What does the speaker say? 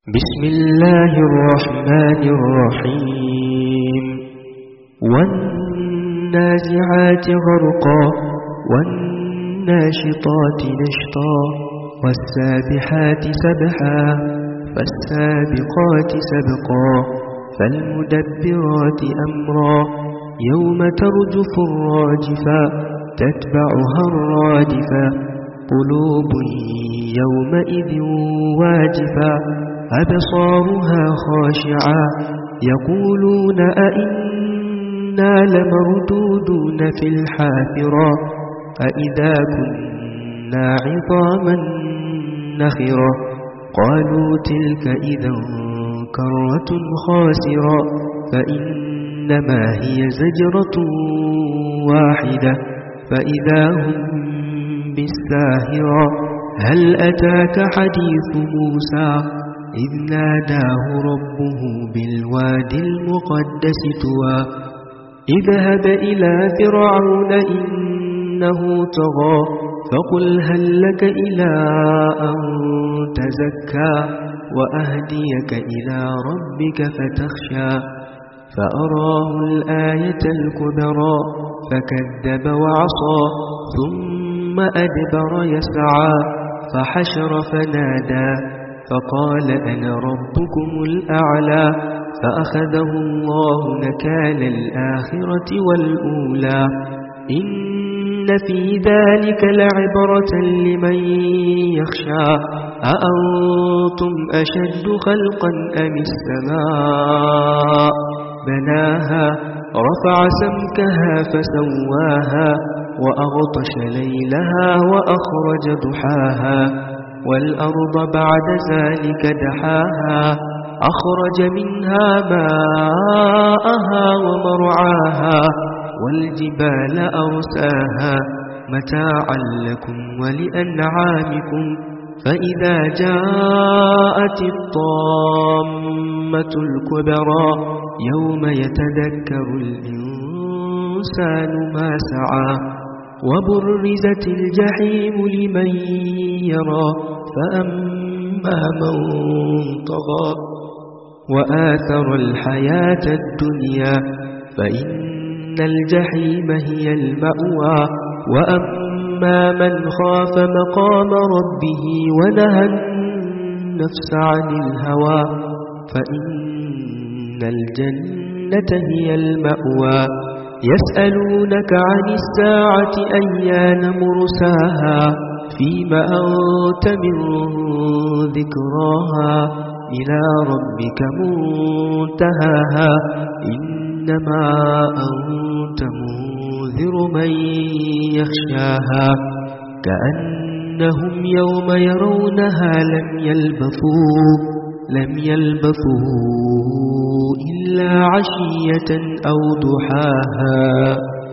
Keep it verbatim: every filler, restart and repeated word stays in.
بسم الله الرحمن الرحيم والنازعات غرقا والناشطات نشطا والسابحات سبحا فالسابقات سبقا فالمدبرات أمرا يوم ترجف الراجفا تتبعها الرادفا قلوب يومئذ واجفا أبصارها خاشعا يقولون أئنا لمردودون في الحافرة أئذا كنا عظاما نخرة قالوا تلك إذا كرة خاسرة فإنما هي زجرة واحدة فإذا هم بالساهرة هل أتاك حديث موسى إذ ناداه ربه بالواد المقدس طوى اذهب إلى فرعون إنه طغى فقل هل لك إلى أن تزكى وأهديك إلى ربك فتخشى فأراه الآية الكبرى فكذب وعصى ثم أدبر يسعى فحشر فنادى فقال أنا ربكم الأعلى فأخذه الله نكال الآخرة والأولى إن في ذلك لعبرة لمن يخشى أأنتم أشد خلقا أم السماء بناها رفع سمكها فسواها وأغطش ليلها وأخرج ضحاها والأرض بعد ذلك دحاها أخرج منها ماءها ومرعاها والجبال أرساها متاعا لكم ولأنعامكم فإذا جاءت الطامة الكبرى يوم يتذكر الإنسان ما سعى وبرزت الجحيم لمن يرى فأما من طغى وآثر الحياة الدنيا فإن الجحيم هي المأوى وأما من خاف مقام ربه ونهى النفس عن الهوى فإن الجنة هي المأوى يسألونك عن الساعة أيان مرساها فيما أنت من ذكراها إلى ربك منتهاها إنما أنت منذر من يخشاها كأنهم يوم يرونها لم يلبثوا لم يلبثوا إلا عشية أو ضحاها.